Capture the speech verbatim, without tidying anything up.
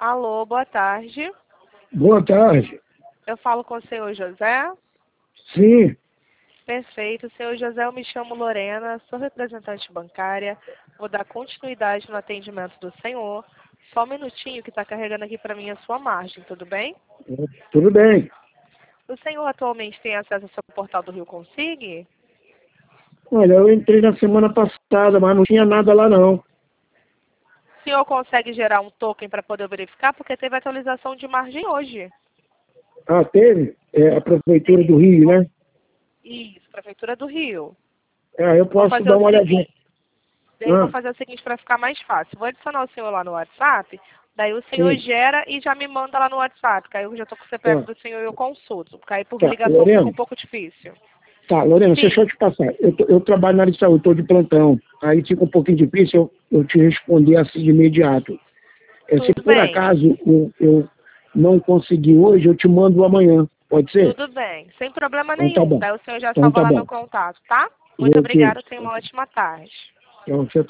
Alô, boa tarde. Boa tarde. Eu falo com o senhor José? Sim. Perfeito. Senhor José, eu me chamo Lorena, sou representante bancária. Vou dar continuidade no atendimento do senhor. Só um minutinho que está carregando aqui para mim a sua margem, tudo bem? Tudo bem. O senhor atualmente tem acesso ao seu portal do Rio Consig? Olha, eu entrei na semana passada, mas não tinha nada lá não. O senhor consegue gerar um token para poder verificar? Porque teve atualização de margem hoje. Ah, teve? É a Prefeitura do Rio, né? Isso, Prefeitura do Rio. Ah, eu Vou posso fazer dar o uma olhadinha. seguinte. Eu vou Ah, fazer o seguinte para ficar mais fácil. Vou adicionar o senhor lá no WhatsApp, daí o senhor sim. gera e já me manda lá no WhatsApp, que aí eu já estou com o C P F Tá, do senhor e eu consulto, porque aí por tá. ligação fica um Lorena? pouco difícil. Tá, Lorena, Sim, deixa eu te passar. Eu, tô- eu trabalho na área de saúde, estou de plantão. Aí fica um pouquinho difícil eu, eu te responder assim de imediato. É, se tudo por bem, acaso eu, eu não conseguir hoje, eu te mando amanhã. Pode ser? tudo bem, sem problema Então tá nenhum. bom. Daí o senhor já Então salva tá lá meu bom. contato, tá? Muito Ok. obrigada, tenha uma ótima tarde. Então você